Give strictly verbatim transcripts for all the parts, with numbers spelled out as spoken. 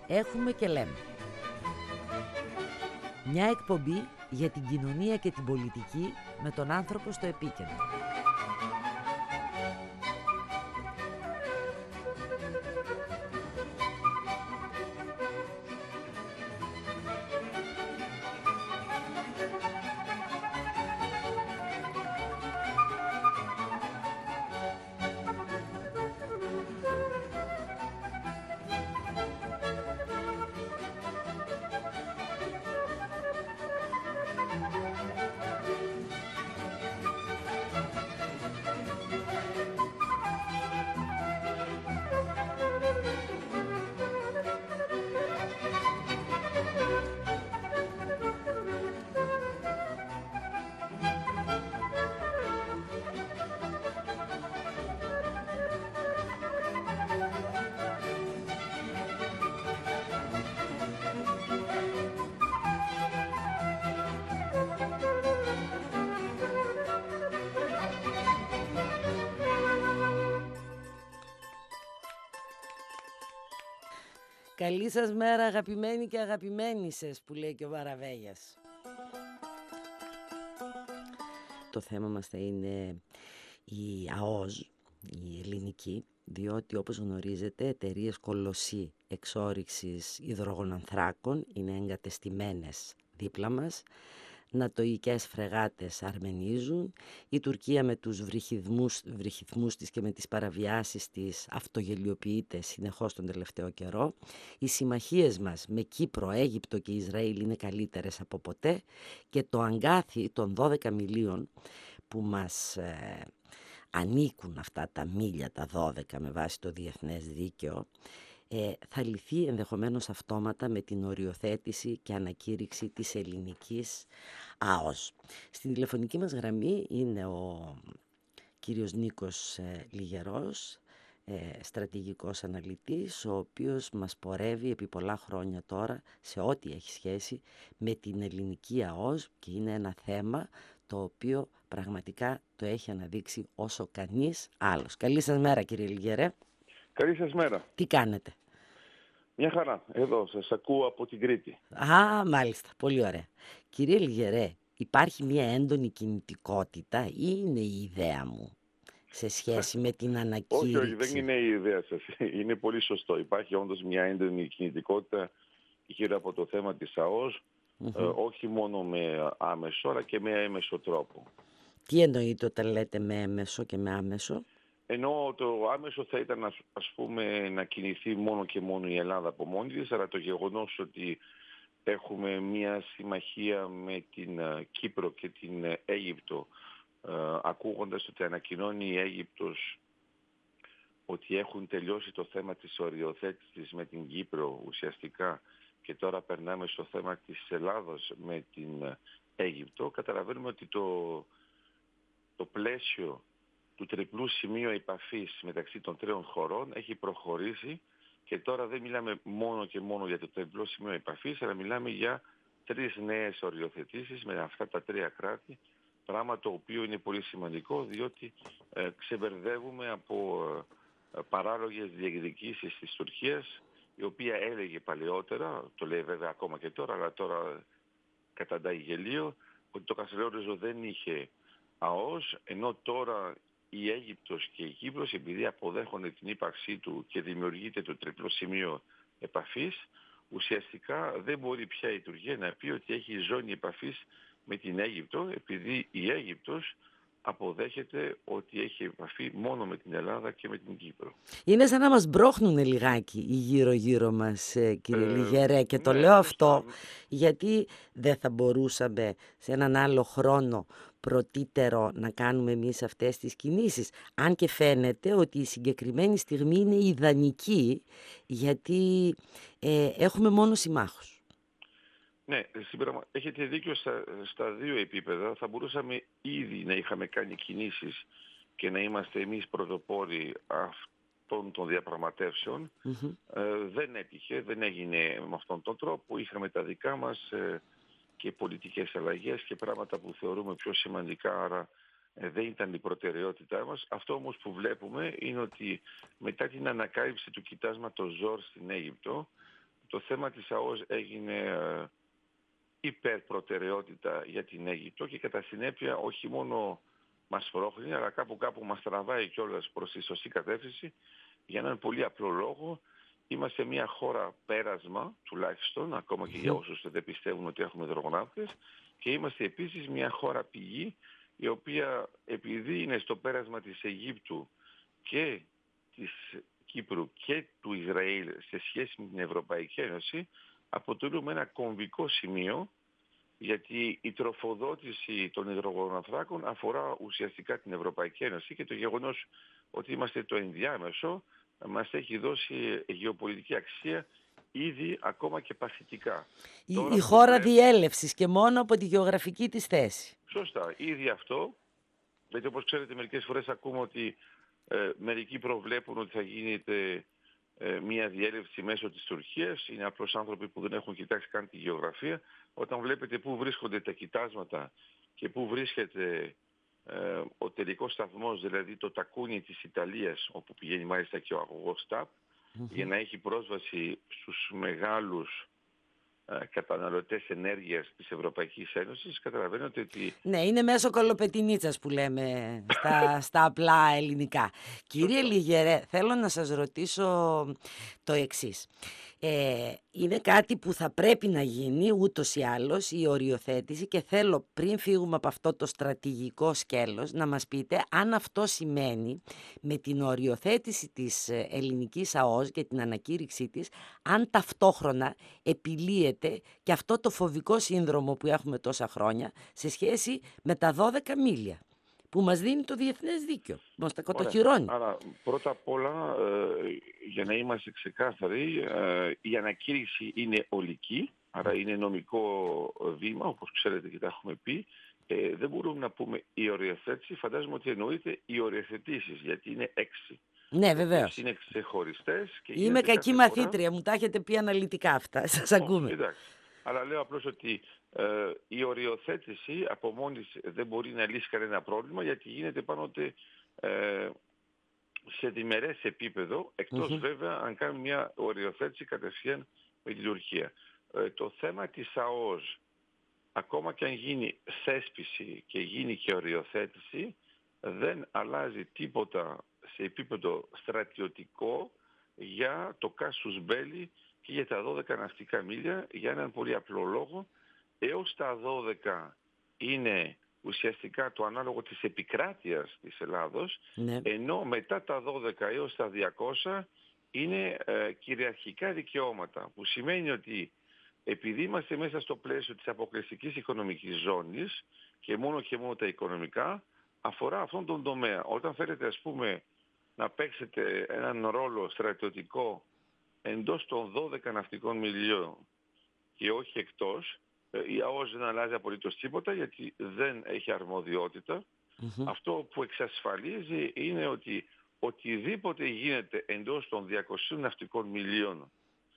έχουμε και λέμε. Μια εκπομπή για την κοινωνία και την πολιτική με τον άνθρωπο στο επίκεντρο. Καλή σας μέρα αγαπημένοι και αγαπημένοι σας, που λέει και ο Βαραβέγιας. Το θέμα μας θα είναι η ΑΟΣ, η ελληνική, διότι όπως γνωρίζετε εταιρείες κολοσσί εξόρυξης υδρογονανθράκων είναι εγκατεστημένες δίπλα μας. Νατοικές φρεγάτες αρμενίζουν, η Τουρκία με τους βρυχυθμούς, βρυχυθμούς της και με τις παραβιάσεις της αυτογελιοποιείται συνεχώς τον τελευταίο καιρό. Οι συμμαχίες μας με Κύπρο, Αίγυπτο και Ισραήλ είναι καλύτερες από ποτέ και το αγκάθι των δώδεκα μιλίων που μας ε, ανήκουν, αυτά τα μίλια τα δώδεκα με βάση το διεθνές δίκαιο, Ε, θα λυθεί ενδεχομένως αυτόματα με την οριοθέτηση και ανακήρυξη της ελληνικής ΑΟΣ. Στην τηλεφωνική μας γραμμή είναι ο κύριος Νίκος ε, Λιγερός, ε, στρατηγικός αναλυτής, ο οποίος μας πορεύει επί πολλά χρόνια τώρα σε ό,τι έχει σχέση με την ελληνική ΑΟΣ και είναι ένα θέμα το οποίο πραγματικά το έχει αναδείξει όσο κανείς άλλος. Καλή σας μέρα κύριε Λιγερέ. Καλή σας μέρα. Τι κάνετε? Μια χαρά. Εδώ σας ακούω από την Κρήτη. Α, μάλιστα. Πολύ ωραία. Κύριε Λιγερέ, υπάρχει μια έντονη κινητικότητα ή είναι η ιδέα μου σε σχέση με την ανακήρυξη? Όχι, όχι, δεν είναι η ιδέα σας. Είναι πολύ σωστό. Υπάρχει όντως μια έντονη κινητικότητα γύρω από το θέμα της ΑΟΣ, mm-hmm. ε, όχι μόνο με άμεσο, αλλά και με έμεσο τρόπο. Τι εννοείτε όταν λέτε με έμεσο και με άμεσο? Ενώ το άμεσο θα ήταν ας πούμε να κινηθεί μόνο και μόνο η Ελλάδα από μόνη της, αλλά το γεγονός ότι έχουμε μια συμμαχία με την Κύπρο και την Αίγυπτο, ακούγοντας ότι ανακοινώνει η Αίγυπτος ότι έχουν τελειώσει το θέμα της οριοθέτησης με την Κύπρο ουσιαστικά και τώρα περνάμε στο θέμα της Ελλάδος με την Αίγυπτο, καταλαβαίνουμε ότι το, το πλαίσιο του τριπλού σημείου επαφής μεταξύ των τριών χωρών έχει προχωρήσει και τώρα δεν μιλάμε μόνο και μόνο για το τριπλό σημείο επαφής, αλλά μιλάμε για τρεις νέες οριοθετήσεις με αυτά τα τρία κράτη, πράγμα το οποίο είναι πολύ σημαντικό διότι ε, ξεμπερδεύουμε από ε, παράλογες διεκδικήσεις της Τουρκίας, η οποία έλεγε παλαιότερα, το λέει βέβαια ακόμα και τώρα, αλλά τώρα καταντάει γελίο, ότι το Κασελόριζο δεν είχε ΑΟΣ, ενώ τώρα η Αίγυπτος και η Κύπρος, επειδή αποδέχονται την ύπαρξή του και δημιουργείται το τριπλό σημείο επαφής, ουσιαστικά δεν μπορεί πια η Τουρκία να πει ότι έχει ζώνη επαφής με την Αίγυπτο, επειδή η Αίγυπτος αποδέχεται ότι έχει επαφή μόνο με την Ελλάδα και με την Κύπρο. Είναι σαν να μας μπρώχνουνε λιγάκι οι γύρω-γύρω μας, κύριε ε, Λιγερέ, και το ναι, λέω αυτό γιατί δεν θα μπορούσαμε σε έναν άλλο χρόνο πρωτύτερο να κάνουμε εμείς αυτές τις κινήσεις. Αν και φαίνεται ότι η συγκεκριμένη στιγμή είναι ιδανική, γιατί ε, έχουμε μόνο συμμάχους. Ναι, σήμερα έχετε δίκιο στα, στα δύο επίπεδα. Θα μπορούσαμε ήδη να είχαμε κάνει κινήσεις και να είμαστε εμείς πρωτοπόροι αυτών των διαπραγματεύσεων. Mm-hmm. Ε, δεν έτυχε, δεν έγινε με αυτόν τον τρόπο. Είχαμε τα δικά μας ε, και πολιτικές αλλαγές και πράγματα που θεωρούμε πιο σημαντικά, άρα ε, δεν ήταν η προτεραιότητά μας. Αυτό όμως που βλέπουμε είναι ότι μετά την ανακάλυψη του κοιτάσματος Ζορ στην Αίγυπτο, το θέμα της ΑΟΣ έγινε ε, υπερπροτεραιότητα για την Αίγυπτο και κατά συνέπεια όχι μόνο μας πρόχνει, αλλά κάπου κάπου μας τραβάει κιόλας προς τη σωστή κατεύθυνση για έναν πολύ απλό λόγο. Είμαστε μια χώρα πέρασμα, τουλάχιστον, ακόμα και για όσους δεν πιστεύουν ότι έχουμε υδρογονάνθρακες, και είμαστε επίσης μια χώρα πηγή, η οποία επειδή είναι στο πέρασμα της Αιγύπτου και της Κύπρου και του Ισραήλ σε σχέση με την Ευρωπαϊκή Ένωση, αποτελούμε ένα κομβικό σημείο, γιατί η τροφοδότηση των υδρογονανθράκων αφορά ουσιαστικά την Ευρωπαϊκή Ένωση και το γεγονός ότι είμαστε το ενδιάμεσο μας έχει δώσει γεωπολιτική αξία ήδη ακόμα και παθητικά. Η, Τώρα η χώρα βλέπουμε... διέλευσης και μόνο από τη γεωγραφική της θέση. Σωστά. Ήδη αυτό, γιατί όπως ξέρετε μερικές φορές ακούμε ότι ε, μερικοί προβλέπουν ότι θα γίνεται ε, μια διέλευση μέσω της Τουρκίας. Είναι απλώς άνθρωποι που δεν έχουν κοιτάξει καν τη γεωγραφία. Όταν βλέπετε πού βρίσκονται τα κοιτάσματα και πού βρίσκεται ε, ο τελικός σταθμός, δηλαδή το τακούνι της Ιταλίας, όπου πηγαίνει μάλιστα και ο αγωγός ΤΑΠ, mm-hmm. για να έχει πρόσβαση στους μεγάλους ε, καταναλωτές ενέργειας της Ευρωπαϊκής Ένωσης, καταλαβαίνετε ότι... Ναι, είναι μέσω κολοπετινίτσας που λέμε στα, στα απλά ελληνικά. Κύριε Λιγερέ, θέλω να σας ρωτήσω το εξής. Ε, είναι κάτι που θα πρέπει να γίνει ούτως ή άλλως, η οριοθέτηση, και θέλω πριν φύγουμε από αυτό το στρατηγικό σκέλος να μας πείτε αν αυτό σημαίνει με την οριοθέτηση της ελληνικής ΑΟΣ και την ανακήρυξή της, αν ταυτόχρονα επιλύεται και αυτό το φοβικό σύνδρομο που έχουμε τόσα χρόνια σε σχέση με τα δώδεκα μίλια που μας δίνει το διεθνές δίκαιο, μας τα κατοχυρώνει. Άρα πρώτα απ' όλα, ε, για να είμαστε ξεκάθαροι, ε, η ανακήρυξη είναι ολική, άρα είναι νομικό βήμα, όπως ξέρετε και τα έχουμε πει. Ε, δεν μπορούμε να πούμε η οριοθέτηση, φαντάζομαι ότι εννοείται οι οριοθετήσεις, γιατί είναι έξι. Ναι, βεβαίως. Είναι ξεχωριστές. Και είμαι κακή μαθήτρια, φορά... μου τα έχετε πει αναλυτικά αυτά, σας ακούμε. Εντάξει. Αλλά λέω απλώς ότι ε, η οριοθέτηση από μόνη δεν μπορεί να λύσει κανένα πρόβλημα, γιατί γίνεται πάνω ε, σε διμερές επίπεδο, εκτός mm-hmm. βέβαια αν κάνουμε μια οριοθέτηση κατευθείαν με την Τουρκία. Ε, το θέμα της ΑΟΣ, ακόμα και αν γίνει θέσπιση και γίνει και οριοθέτηση, δεν αλλάζει τίποτα σε επίπεδο στρατιωτικό για το κάσους μπέλι και για τα δώδεκα ναυτικά μίλια, για έναν πολύ απλό λόγο. Έως τα δώδεκα είναι ουσιαστικά το ανάλογο της επικράτειας της Ελλάδος, ναι. ενώ μετά τα δώδεκα έως τα διακόσια είναι ε, κυριαρχικά δικαιώματα, που σημαίνει ότι επειδή είμαστε μέσα στο πλαίσιο της αποκλειστικής οικονομικής ζώνης και μόνο και μόνο τα οικονομικά, αφορά αυτόν τον τομέα. Όταν θέλετε, ας πούμε, να παίξετε έναν ρόλο στρατιωτικό εντός των δώδεκα ναυτικών μιλίων και όχι εκτός, η ΑΟΣ δεν αλλάζει απολύτως τίποτα, γιατί δεν έχει αρμοδιότητα. Mm-hmm. Αυτό που εξασφαλίζει είναι ότι οτιδήποτε γίνεται εντός των διακοσίων ναυτικών μιλίων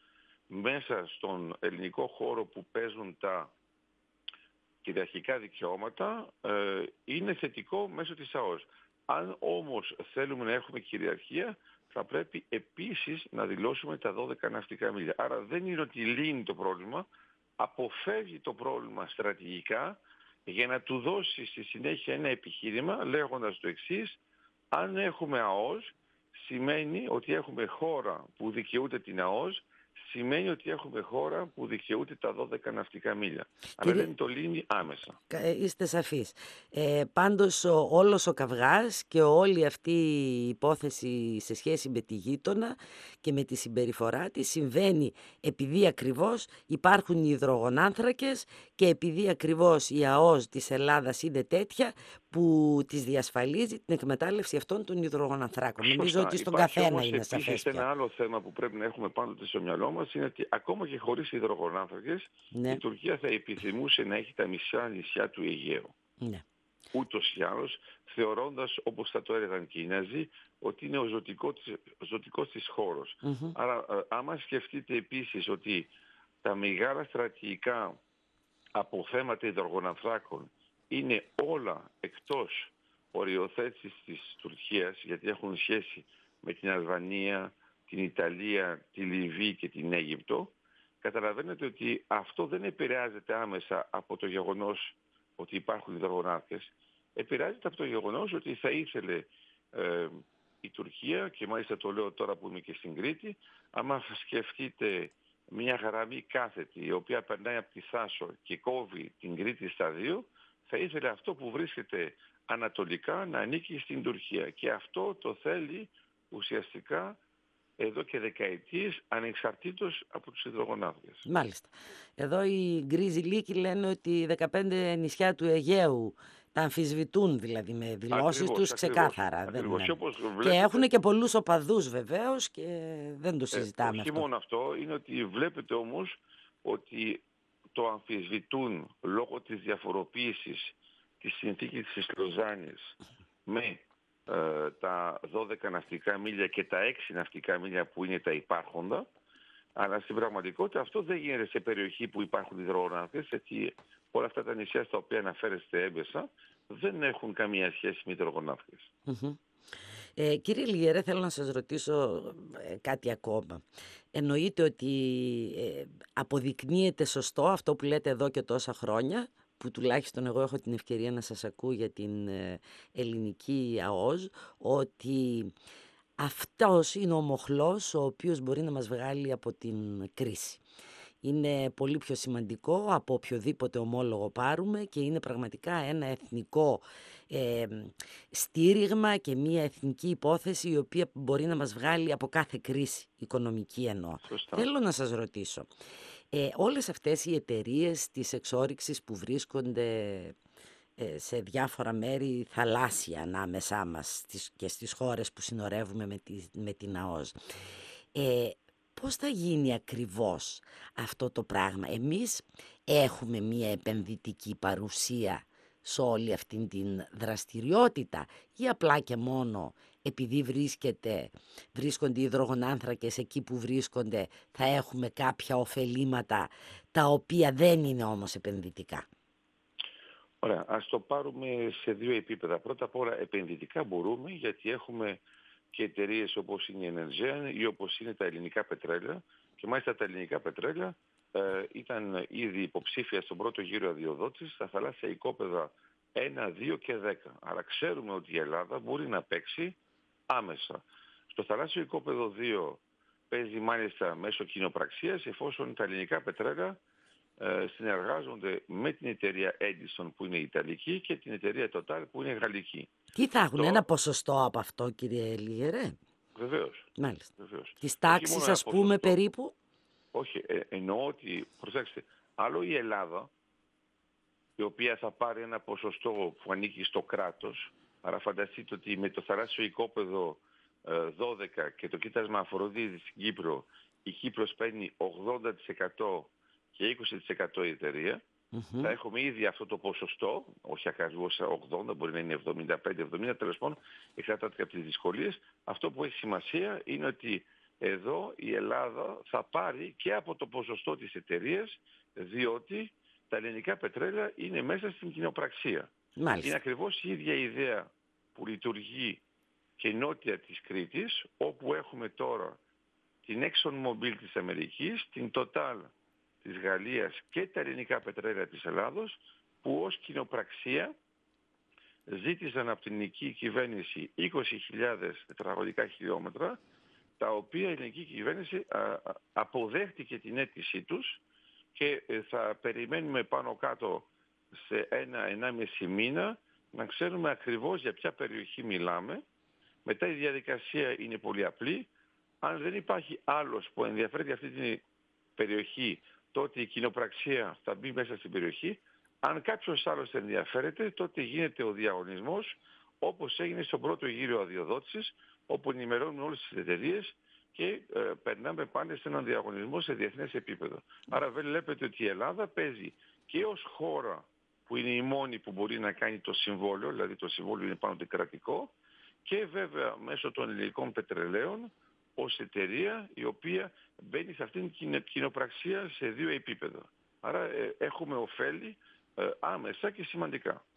μέσα στον ελληνικό χώρο που παίζουν τα κυριαρχικά δικαιώματα ε, είναι θετικό μέσω της ΑΟΣ. Αν όμως θέλουμε να έχουμε κυριαρχία, θα πρέπει επίσης να δηλώσουμε τα δώδεκα ναυτικά μίλια. Άρα δεν είναι ότι λύνει το πρόβλημα, αποφεύγει το πρόβλημα στρατηγικά για να του δώσει στη συνέχεια ένα επιχείρημα λέγοντας το εξής: αν έχουμε ΑΟΣ, σημαίνει ότι έχουμε χώρα που δικαιούται την ΑΟΣ, σημαίνει ότι έχουμε χώρα που δικαιούται τα δώδεκα ναυτικά μίλια. Αλλά δεν το λύνει άμεσα. Είστε σαφείς. Ε, πάντως ο, όλος ο καυγάς και όλη αυτή η υπόθεση σε σχέση με τη γείτονα και με τη συμπεριφορά της συμβαίνει επειδή ακριβώς υπάρχουν οι υδρογονάνθρακες και επειδή ακριβώς η ΑΟΣ της Ελλάδας είναι τέτοια που της διασφαλίζει την εκμετάλλευση αυτών των υδρογονανθράκων. Νομίζω ότι στον Υπάρχει καθένα όμως είναι σαφές. Επίσης ένα άλλο θέμα που πρέπει να έχουμε πάντοτε στο μυαλό μας είναι ότι ακόμα και χωρίς υδρογονάνθρακες, ναι. η Τουρκία θα επιθυμούσε να έχει τα μισά νησιά του Αιγαίου. Ναι. Ούτως ή άλλως, θεωρώντας, όπως θα το έλεγαν και οι Ναζί, ότι είναι ο ζωτικός της, ζωτικός της χώρος. Mm-hmm. Άρα, άμα σκεφτείτε επίσης ότι τα μεγάλα στρατηγικά αποθέματα υδρογονανθράκων είναι όλα εκτός οριοθέτησης της Τουρκίας, γιατί έχουν σχέση με την Αλβανία, την Ιταλία, τη Λιβύη και την Αίγυπτο, καταλαβαίνετε ότι αυτό δεν επηρεάζεται άμεσα από το γεγονός ότι υπάρχουν υδρογονάνθρακες. Επηρεάζεται από το γεγονός ότι θα ήθελε ε, η Τουρκία, και μάλιστα το λέω τώρα που είμαι και στην Κρήτη, άμα σκεφτείτε μια γραμμή κάθετη η οποία περνάει από τη Θάσο και κόβει την Κρήτη στα δύο, θα ήθελε αυτό που βρίσκεται ανατολικά να ανήκει στην Τουρκία. Και αυτό το θέλει ουσιαστικά εδώ και δεκαετίες, ανεξαρτήτως από τους υδρογονάνθρακες. Μάλιστα. Εδώ οι γκρίζοι λύκοι λένε ότι δεκαπέντε νησιά του Αιγαίου τα αμφισβητούν, δηλαδή με δηλώσεις Ακριβώς, τους ακριβώς, ξεκάθαρα. ακριβώς. Δεν... Και, όπως και βλέπετε, έχουν και πολλούς οπαδούς βεβαίως και δεν το ε, συζητάμε όχι αυτό. μόνο αυτό, είναι ότι βλέπετε όμως ότι το αμφισβητούν λόγω της διαφοροποίησης της συνθήκης της Λοζάνης με ε, τα δώδεκα ναυτικά μίλια και τα έξι ναυτικά μίλια που είναι τα υπάρχοντα, αλλά στην πραγματικότητα αυτό δεν γίνεται σε περιοχή που υπάρχουν υδρογονάνθρακες, γιατί όλα αυτά τα νησιά στα οποία αναφέρεστε έμπεσα δεν έχουν καμία σχέση με υδρογονάνθρακες. Mm-hmm. Ε, κύριε Λιγερέ, θέλω να σας ρωτήσω ε, κάτι ακόμα. Εννοείται ότι ε, αποδεικνύεται σωστό αυτό που λέτε εδώ και τόσα χρόνια, που τουλάχιστον εγώ έχω την ευκαιρία να σας ακούω για την ε, ελληνική ΑΟΣ, ότι αυτός είναι ο μοχλός ο οποίος μπορεί να μας βγάλει από την κρίση. Είναι πολύ πιο σημαντικό από οποιοδήποτε ομόλογο πάρουμε και είναι πραγματικά ένα εθνικό ε, στήριγμα και μια εθνική υπόθεση η οποία μπορεί να μας βγάλει από κάθε κρίση οικονομική εννοώ. Σωστά. Θέλω να σας ρωτήσω, ε, όλες αυτές οι εταιρείες της εξόρυξης που βρίσκονται ε, σε διάφορα μέρη θαλάσσια ανάμεσά μας και στις χώρες που συνορεύουμε με, τη, με την ΑΟΣ, ε, πώς θα γίνει ακριβώς αυτό το πράγμα? Εμείς έχουμε μία επενδυτική παρουσία σε όλη αυτή την δραστηριότητα ή απλά και μόνο επειδή βρίσκεται, βρίσκονται οι υδρογονάνθρακες εκεί που βρίσκονται θα έχουμε κάποια ωφελήματα τα οποία δεν είναι όμως επενδυτικά? Ωραία, ας το πάρουμε σε δύο επίπεδα. Πρώτα απ' όλα επενδυτικά μπορούμε, γιατί έχουμε και εταιρείες όπως είναι η Energean ή όπως είναι τα ελληνικά πετρέλαια, και μάλιστα τα ελληνικά πετρέλαια ε, ήταν ήδη υποψήφια στον πρώτο γύρο αδειοδότησης στα θαλάσσια οικόπεδα ένα, δύο και δέκα. Άρα ξέρουμε ότι η Ελλάδα μπορεί να παίξει άμεσα. Στο θαλάσσιο οικόπεδο δύο παίζει μάλιστα μέσω κοινοπραξίας, εφόσον τα ελληνικά πετρέλαια ε, συνεργάζονται με την εταιρεία Edison που είναι ιταλική και την εταιρεία Total που είναι γαλλική. Τι θα έχουν, Το... ένα ποσοστό από αυτό, κύριε Λιγερέ? Βεβαίως. Μάλιστα. Βεβαίως. Της τάξης, ας πούμε, ποσοστό, περίπου? Όχι, ε, εννοώ ότι, προσέξτε, άλλο η Ελλάδα, η οποία θα πάρει ένα ποσοστό που ανήκει στο κράτος, άρα φανταστείτε ότι με το θαλάσσιο οικόπεδο ε, δώδεκα και το κοίτασμα Αφροδίτη στην Κύπρο, η Κύπρος παίρνει ογδόντα τοις εκατό και είκοσι τοις εκατό η εταιρεία. Mm-hmm. Θα έχουμε ήδη αυτό το ποσοστό, όχι ακριβώς ογδόντα, μπορεί να είναι εβδομήντα πέντε εβδομήντα, τέλος πάντων, εξαρτάται από τις δυσκολίες. Αυτό που έχει σημασία είναι ότι εδώ η Ελλάδα θα πάρει και από το ποσοστό της εταιρείας, διότι τα ελληνικά πετρέλαια είναι μέσα στην κοινοπραξία. Μάλιστα. Είναι ακριβώς η ίδια ιδέα που λειτουργεί και νότια της Κρήτης, όπου έχουμε τώρα την ExxonMobil της Αμερικής, την Total της Γαλλίας και τα ελληνικά πετρέλαια της Ελλάδος, που ως κοινοπραξία ζήτησαν από την ελληνική κυβέρνηση είκοσι χιλιάδες τετραγωνικά χιλιόμετρα, τα οποία η ελληνική κυβέρνηση αποδέχτηκε την αίτησή τους και θα περιμένουμε πάνω κάτω σε ένα ενάμιση μήνα να ξέρουμε ακριβώς για ποια περιοχή μιλάμε. Μετά η διαδικασία είναι πολύ απλή. Αν δεν υπάρχει άλλος που ενδιαφέρει για αυτή την περιοχή, τότε η κοινοπραξία θα μπει μέσα στην περιοχή. Αν κάποιος άλλος ενδιαφέρεται, τότε γίνεται ο διαγωνισμός, όπως έγινε στον πρώτο γύρο αδειοδότησης, όπου ενημερώνουν όλες τις εταιρείες και ε, περνάμε πάλι σε έναν διαγωνισμό σε διεθνές επίπεδο. Άρα βλέπετε ότι η Ελλάδα παίζει και ως χώρα που είναι η μόνη που μπορεί να κάνει το συμβόλαιο, δηλαδή το συμβόλαιο είναι πάνω κρατικό, και βέβαια μέσω των ελληνικών πετρελαίων ως εταιρεία η οποία μπαίνει σε αυτήν την κοινοπραξία σε δύο επίπεδα. Άρα ε, έχουμε ωφέλη ε, άμεσα και σημαντικά.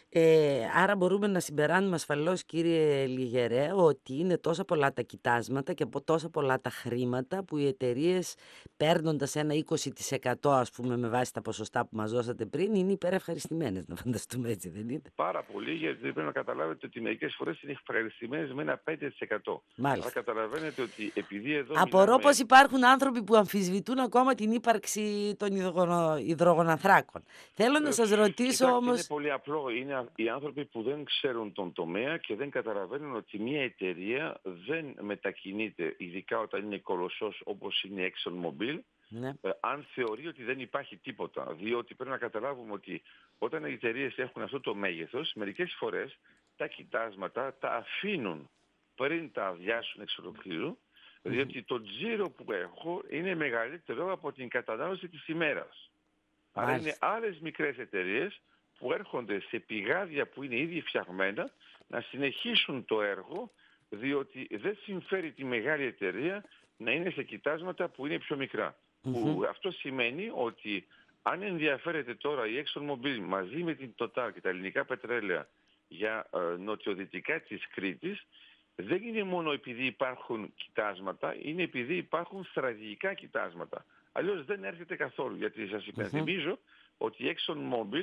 Ε, άρα μπορούμε να συμπεράνουμε ασφαλώς, κύριε Λιγερέ, ότι είναι τόσα πολλά τα κοιτάσματα και από τόσα πολλά τα χρήματα που οι εταιρείες, παίρνοντας ένα είκοσι τοις εκατό, ας πούμε, με βάση τα ποσοστά που μας δώσατε πριν, είναι υπερευχαριστημένες, να φανταστούμε, έτσι δεν είναι? Πάρα πολύ, γιατί πρέπει να καταλάβετε ότι μερικές φορές είναι ευχαριστημένες με ένα πέντε τοις εκατό. Μάλιστα. Αλλά καταλαβαίνετε ότι επειδή εδώ Απορώ μιλάμε... πως υπάρχουν άνθρωποι που αμφισβητούν ακόμα την ύπαρξη των υδρογονο- υδρογοναθράκων. Θέλω να σας ρωτήσω Κοιτάξτε, όμως... είναι πολύ απλό. Είναι οι άνθρωποι που δεν ξέρουν τον τομέα και δεν καταλαβαίνουν ότι μια εταιρεία δεν μετακινείται, ειδικά όταν είναι κολοσσός όπως είναι η ExxonMobil, Ναι. ε, αν θεωρεί ότι δεν υπάρχει τίποτα. Διότι πρέπει να καταλάβουμε ότι όταν οι εταιρείες έχουν αυτό το μέγεθος, μερικές φορές τα κοιτάσματα τα αφήνουν πριν τα αδειάσουν εξ ολοκλήρου, διότι το τζίρο που έχω είναι μεγαλύτερο από την κατανάλωση της ημέρας. Άρα είναι Μάλιστα. άλλες μικρές εταιρείες που έρχονται σε πηγάδια που είναι ήδη φτιαγμένα να συνεχίσουν το έργο, διότι δεν συμφέρει τη μεγάλη εταιρεία να είναι σε κοιτάσματα που είναι πιο μικρά. Που αυτό σημαίνει ότι αν ενδιαφέρεται τώρα η ExxonMobil μαζί με την Total και τα ελληνικά πετρέλαια για ε, νοτιοδυτικά της Κρήτης, δεν είναι μόνο επειδή υπάρχουν κοιτάσματα, είναι επειδή υπάρχουν στρατηγικά κοιτάσματα. Αλλιώς δεν έρχεται καθόλου, γιατί σας υπενθυμίζω ότι η ExxonMobil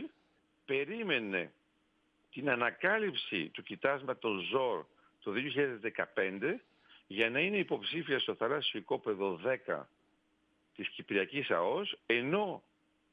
περίμενε την ανακάλυψη του κοιτάσματος Ζορ το δύο χιλιάδες δεκαπέντε για να είναι υποψήφια στο θαλάσσιο οικόπεδο δέκα της Κυπριακής ΑΟΣ, ενώ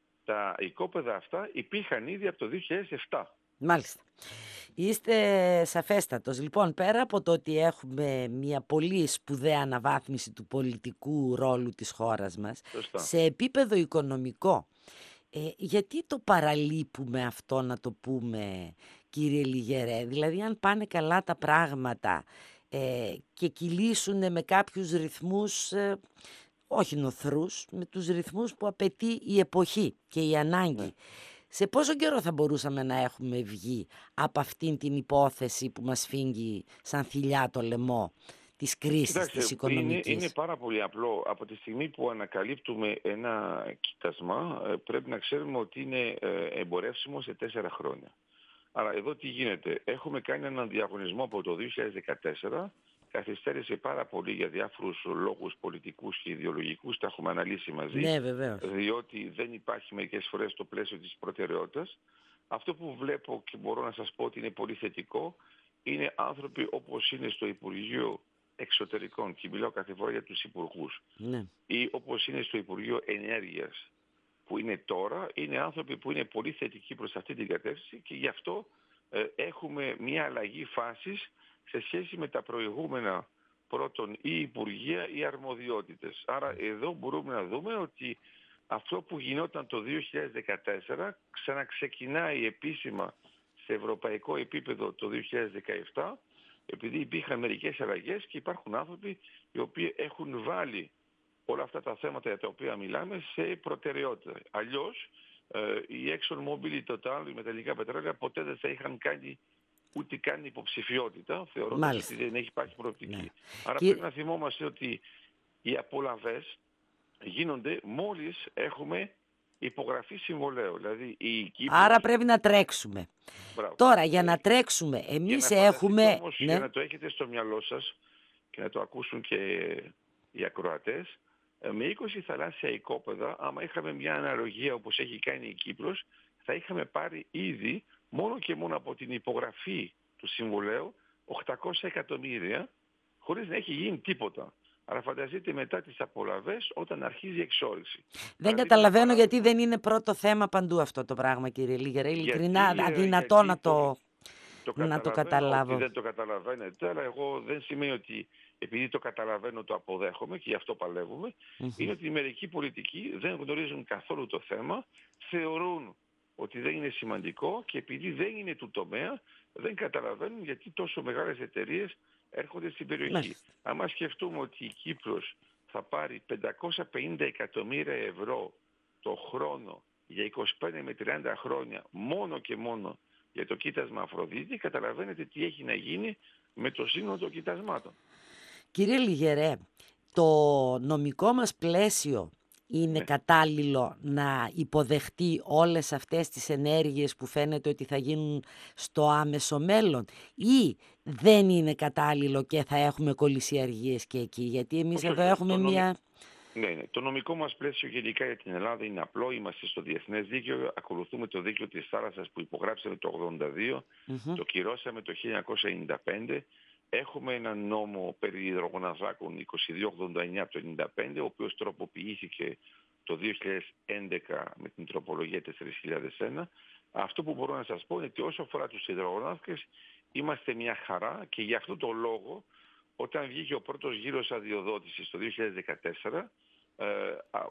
τα οικόπεδα αυτά υπήρχαν ήδη από το δύο χιλιάδες επτά. Μάλιστα. Είστε σαφέστατος. Λοιπόν, πέρα από το ότι έχουμε μια πολύ σπουδαία αναβάθμιση του πολιτικού ρόλου της χώρας μας, Σωστά. σε επίπεδο οικονομικό, ε, γιατί το παραλείπουμε αυτό, να το πούμε, κύριε Λιγερέ? Δηλαδή, αν πάνε καλά τα πράγματα ε, και κυλήσουν με κάποιους ρυθμούς, ε, όχι νοθρούς, με τους ρυθμούς που απαιτεί η εποχή και η ανάγκη, Ναι. σε πόσο καιρό θα μπορούσαμε να έχουμε βγει από αυτήν την υπόθεση που μας φύγει σαν θηλιά το λαιμό της κρίσης της Κοιτάξτε, είναι, οικονομικής? είναι πάρα πολύ απλό. Από τη στιγμή που ανακαλύπτουμε ένα κοίτασμα, ε, πρέπει να ξέρουμε ότι είναι ε, εμπορεύσιμο σε τέσσερα χρόνια. Άρα εδώ τι γίνεται? Έχουμε κάνει έναν διαγωνισμό από το δύο χιλιάδες δεκατέσσερα, καθυστέρησε πάρα πολύ για διάφορους λόγους πολιτικούς και ιδεολογικούς, τα έχουμε αναλύσει μαζί, Ναι, βεβαίως. διότι δεν υπάρχει μερικές φορές το πλαίσιο της προτεραιότητας. Αυτό που βλέπω και μπορώ να σας πω ότι είναι πολύ θετικό, είναι άνθρωποι όπως είναι στο Υπουργείο Εξωτερικών, και μιλάω κάθε φορά για τους υπουργούς, Ναι. ή όπως είναι στο Υπουργείο Ενέργειας, που είναι τώρα, είναι άνθρωποι που είναι πολύ θετικοί προς αυτή την κατεύθυνση και γι' αυτό ε, έχουμε μια αλλαγή φάσης σε σχέση με τα προηγούμενα, πρώτον ή υπουργεία ή αρμοδιότητες. Άρα εδώ μπορούμε να δούμε ότι αυτό που γινόταν το δύο χιλιάδες δεκατέσσερα ξαναξεκινάει επίσημα σε ευρωπαϊκό επίπεδο το δύο χιλιάδες δεκαεπτά, επειδή υπήρχαν μερικές αλλαγές και υπάρχουν άνθρωποι οι οποίοι έχουν βάλει όλα αυτά τα θέματα για τα οποία μιλάμε σε προτεραιότητα. Αλλιώς ε, η ExxonMobil, η Total, οι μεταλλικά πετρέλαια ποτέ δεν θα είχαν κάνει ούτε καν υποψηφιότητα, θεωρώντας Μάλιστα. ότι δεν έχει υπάρχει προοπτική. Ναι. Άρα Και... πρέπει να θυμόμαστε ότι οι απολαβές γίνονται μόλις έχουμε υπογραφή συμβολέου. Δηλαδή η Κύπρος... Άρα πρέπει να τρέξουμε. Μπράβο. Τώρα, για να τρέξουμε, εμείς για να έχουμε... Όμως, Ναι. για να το έχετε στο μυαλό σας και να το ακούσουν και οι ακροατές, με είκοσι θαλάσσια οικόπεδα, άμα είχαμε μια αναλογία όπως έχει κάνει η Κύπρος, θα είχαμε πάρει ήδη μόνο και μόνο από την υπογραφή του συμβολέου οκτακόσια εκατομμύρια, χωρίς να έχει γίνει τίποτα. Άρα φανταστείτε μετά τις απολαβές όταν αρχίζει η εξόρυξη. Δεν Άρα, καταλαβαίνω παράδειγμα... γιατί δεν είναι πρώτο θέμα παντού αυτό το πράγμα, κύριε Λίγερε. Ειλικρινά, αδυνατό γιατί να το, το, να το καταλαβαίνω καταλάβω. ότι δεν το καταλαβαίνετε, αλλά εγώ δεν σημαίνει ότι επειδή το καταλαβαίνω το αποδέχομαι και γι' αυτό παλεύουμε, mm-hmm. είναι ότι οι μερικοί πολιτικοί δεν γνωρίζουν καθόλου το θέμα, θεωρούν ότι δεν είναι σημαντικό και επειδή δεν είναι του τομέα, δεν καταλαβαίνουν γιατί τόσο μεγάλες εταιρείες έρχονται στην περιοχή. Αν σκεφτούμε ότι η Κύπρος θα πάρει πεντακόσια πενήντα εκατομμύρια ευρώ το χρόνο για είκοσι πέντε με τριάντα χρόνια μόνο και μόνο για το κοίτασμα Αφροδίτη, καταλαβαίνετε τι έχει να γίνει με το σύνολο των κοιτασμάτων. Κύριε Λιγερέ, το νομικό μας πλαίσιο είναι Ναι. κατάλληλο να υποδεχτεί όλες αυτές τις ενέργειες που φαίνεται ότι θα γίνουν στο άμεσο μέλλον, ή δεν είναι κατάλληλο και θα έχουμε κολυσιεργίες και εκεί? Γιατί εμείς Όχι, εδώ όχι. έχουμε Το, νομι... μία... ναι, ναι. Το νομικό μας πλαίσιο γενικά για την Ελλάδα είναι απλό. Είμαστε στο διεθνές δίκαιο. Ακολουθούμε το δίκαιο της θάλασσας που υπογράψαμε το ογδόντα δύο. Mm-hmm. Το κυρώσαμε το χίλια εννιακόσια ενενήντα πέντε. Έχουμε ένα νόμο περί υδρογοναθράκων είκοσι δύο ογδόντα εννιά από το ενενήντα πέντε, ο οποίος τροποποιήθηκε το δύο χιλιάδες έντεκα με την τροπολογία τέσσερα χιλιάδες ένα. Αυτό που μπορώ να σας πω είναι ότι όσο αφορά τους υδρογονάθρακες είμαστε μια χαρά, και γι' αυτό το λόγο όταν βγήκε ο πρώτος γύρος αδειοδότησης το δύο χιλιάδες δεκατέσσερα ε, α,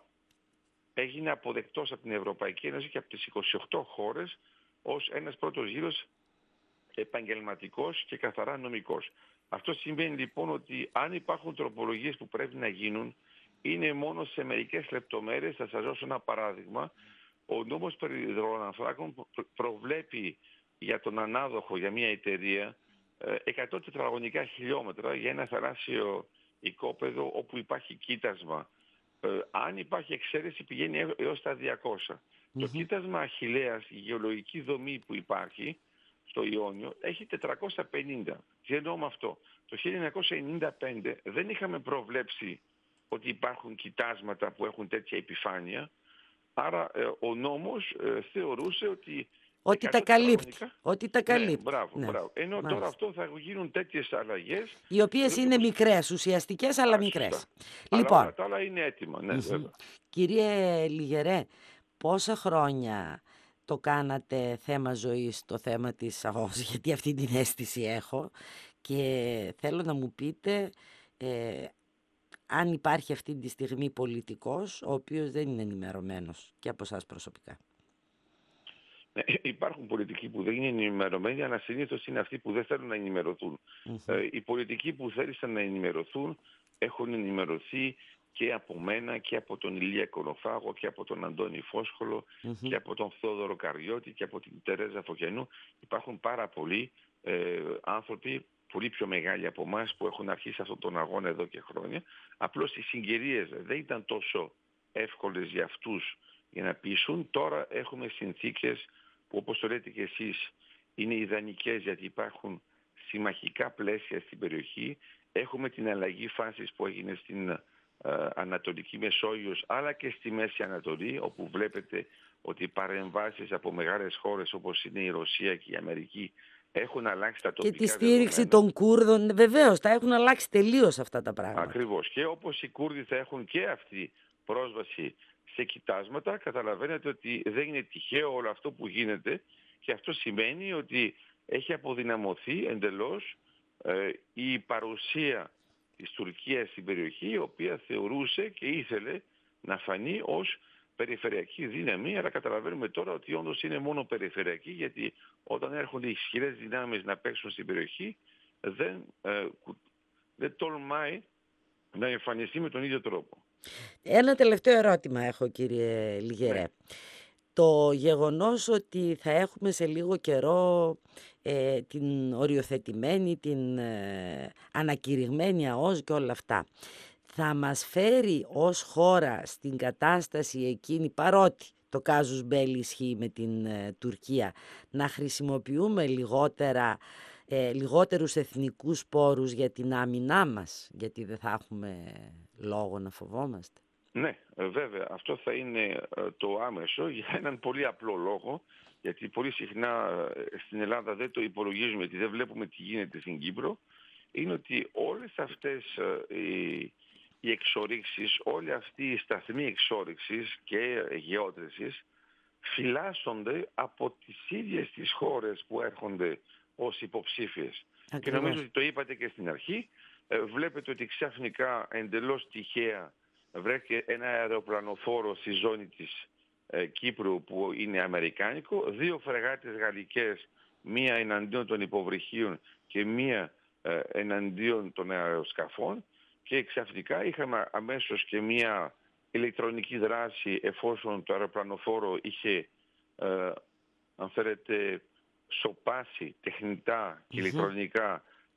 έγινε αποδεκτός από την Ευρωπαϊκή Ένωση και από τις είκοσι οκτώ χώρες ως ένας πρώτος γύρος επαγγελματικός και καθαρά νομικός. Αυτό σημαίνει λοιπόν ότι αν υπάρχουν τροπολογίες που πρέπει να γίνουν, είναι μόνο σε μερικές λεπτομέρειες. Θα σας δώσω ένα παράδειγμα. Ο νόμος περί υδρογοναθράκων προβλέπει για τον ανάδοχο, για μια εταιρεία, εκατό τετραγωνικά χιλιόμετρα για ένα θαλάσσιο οικόπεδο όπου υπάρχει κοίτασμα. Ε, αν υπάρχει εξαίρεση πηγαίνει έως τα διακόσια. Mm-hmm. Το κοίτασμα Αχιλλέας, η γεωλογική δομή που υπάρχει στο Ιόνιο, έχει τετρακόσια πενήντα. Τι εννοώ με αυτό? Το χίλια εννιακόσια ενενήντα πέντε δεν είχαμε προβλέψει ότι υπάρχουν κοιτάσματα που έχουν τέτοια επιφάνεια. Άρα ε, ο νόμος ε, θεωρούσε ότι ότι τα καλύπτει. Ότι τα καλύπτει. Ναι, μπράβο, ναι. μπράβο. Ενώ Μάλιστα. Τώρα αυτό θα γίνουν τέτοιες αλλαγές. Οι οποίες είναι όπως... μικρές, ουσιαστικές, αλλά Α, μικρές. Σωστά. Λοιπόν, αλλά όλα τα άλλα είναι έτοιμα. Ναι, βέβαια. Κύριε Λιγερέ, πόσα χρόνια το κάνατε θέμα ζωής, το θέμα της ΑΟΣ, γιατί αυτή την αίσθηση έχω, και θέλω να μου πείτε ε, αν υπάρχει αυτή τη στιγμή πολιτικός ο οποίος δεν είναι ενημερωμένος και από εσάς προσωπικά. Ναι, υπάρχουν πολιτικοί που δεν είναι ενημερωμένοι, αλλά συνήθως είναι αυτοί που δεν θέλουν να ενημερωθούν. Mm-hmm. Ε, οι πολιτικοί που θέλησαν να ενημερωθούν έχουν ενημερωθεί και από μένα και από τον Ηλία Κολοφάγο και από τον Αντώνη Φόσχολο mm-hmm. και από τον Θόδωρο Καριώτη και από την Τερέζα Φωκιανού. Υπάρχουν πάρα πολλοί ε, άνθρωποι, πολύ πιο μεγάλοι από εμάς, που έχουν αρχίσει αυτόν τον αγώνα εδώ και χρόνια. Απλώς οι συγκυρίες δεν ήταν τόσο εύκολες για αυτούς για να πείσουν. Τώρα έχουμε συνθήκες που, όπως το λέτε και εσείς, είναι ιδανικές, γιατί υπάρχουν συμμαχικά πλαίσια στην περιοχή. Έχουμε την αλλαγή φάσης που έγινε στην ε, Ανατολική Μεσόγειος, αλλά και στη Μέση Ανατολή, όπου βλέπετε ότι οι παρεμβάσεις από μεγάλες χώρες όπως είναι η Ρωσία και η Αμερική έχουν αλλάξει τα τοπικά δεδομένα. Και τη στήριξη δεδομένα. των Κούρδων, βεβαίως, τα έχουν αλλάξει τελείως αυτά τα πράγματα. Ακριβώς. Και όπως οι Κούρδοι θα έχουν και αυτή πρόσβαση σε κοιτάσματα, καταλαβαίνετε ότι δεν είναι τυχαίο όλο αυτό που γίνεται, και αυτό σημαίνει ότι έχει αποδυναμωθεί εντελώς ε, η παρουσία της Τουρκίας στην περιοχή, η οποία θεωρούσε και ήθελε να φανεί ως περιφερειακή δύναμη, αλλά καταλαβαίνουμε τώρα ότι όντως είναι μόνο περιφερειακή, γιατί όταν έρχονται ισχυρές δυνάμεις να παίξουν στην περιοχή, δεν, ε, δεν τολμάει να εμφανιστεί με τον ίδιο τρόπο. Ένα τελευταίο ερώτημα έχω, κύριε Λιγερέ. Ναι. Το γεγονός ότι θα έχουμε σε λίγο καιρό ε, την οριοθετημένη, την ε, ανακηρυγμένη ΑΟΣ και όλα αυτά, θα μας φέρει ως χώρα στην κατάσταση εκείνη, παρότι το κάζους μπέλι ισχύει με την ε, Τουρκία, να χρησιμοποιούμε λιγότερα, ε, λιγότερους εθνικούς πόρους για την άμυνά μας, γιατί δεν θα έχουμε λόγο να φοβόμαστε? Ναι, βέβαια. Αυτό θα είναι το άμεσο, για έναν πολύ απλό λόγο, γιατί πολύ συχνά στην Ελλάδα δεν το υπολογίζουμε, γιατί δεν βλέπουμε τι γίνεται στην Κύπρο. Είναι ότι όλες αυτές οι, οι εξορίξεις, όλοι αυτοί οι σταθμοί εξόριξης και γεώτρησης φυλάσσονται από τις ίδιες τις χώρες που έρχονται ως υποψήφιες. Ακριβώς. Και νομίζω ότι το είπατε και στην αρχή. Βλέπετε ότι ξαφνικά, εντελώς τυχαία, βρέθηκε ένα αεροπλανοφόρο στη ζώνη της ε, Κύπρου που είναι αμερικάνικο, δύο φρεγάτες γαλλικές, μία εναντίον των υποβρυχίων και μία ε, εναντίον των αεροσκαφών, και ξαφνικά είχαμε αμέσως και μία ηλεκτρονική δράση, εφόσον το αεροπλανοφόρο είχε, ε, αν θέλετε, σοπάσει τεχνητά και mm-hmm. ηλεκτρονικά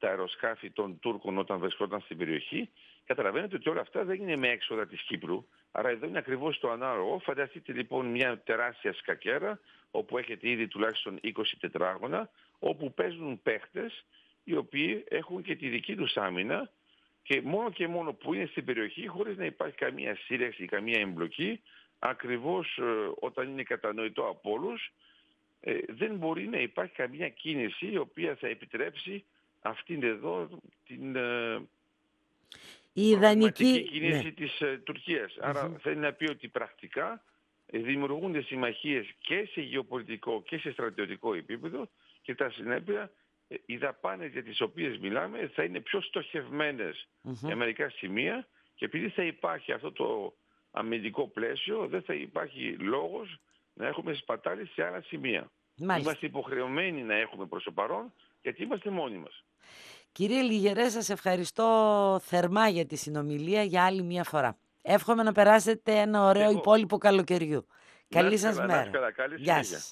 τα αεροσκάφη των Τούρκων όταν βρισκόταν στην περιοχή. Καταλαβαίνετε ότι όλα αυτά δεν είναι με έξοδα της Κύπρου. Άρα εδώ είναι ακριβώς το ανάλογο. Φανταστείτε λοιπόν μια τεράστια σκακέρα, όπου έχετε ήδη τουλάχιστον είκοσι τετράγωνα, όπου παίζουν παίχτες οι οποίοι έχουν και τη δική τους άμυνα και μόνο και μόνο που είναι στην περιοχή χωρίς να υπάρχει καμία σύρεξη ή καμία εμπλοκή, ακριβώς ε, όταν είναι κατανοητό από όλους, ε, δεν μπορεί να υπάρχει καμία κίνηση η οποία θα επιτρέψει αυτήν εδώ την ε, η ιδανική κίνηση ναι. της ε, Τουρκίας. Άρα mm-hmm. θέλει να πει ότι πρακτικά ε, δημιουργούνται συμμαχίες και σε γεωπολιτικό και σε στρατιωτικό επίπεδο και τα συνέπεια ε, οι δαπάνες για τις οποίες μιλάμε θα είναι πιο στοχευμένες mm-hmm. για μερικά σημεία και επειδή θα υπάρχει αυτό το αμυντικό πλαίσιο δεν θα υπάρχει λόγος να έχουμε σπατάλη σε άλλα σημεία. Μάλιστα. Είμαστε υποχρεωμένοι να έχουμε προς το παρόν γιατί είμαστε μόνοι μας. Κύριε Λιγερέ, σας ευχαριστώ θερμά για τη συνομιλία για άλλη μια φορά. Εύχομαι να περάσετε ένα ωραίο Εγώ. υπόλοιπο καλοκαιριού. Καλή σας καλά, μέρα. Καλά, καλή Γεια σας.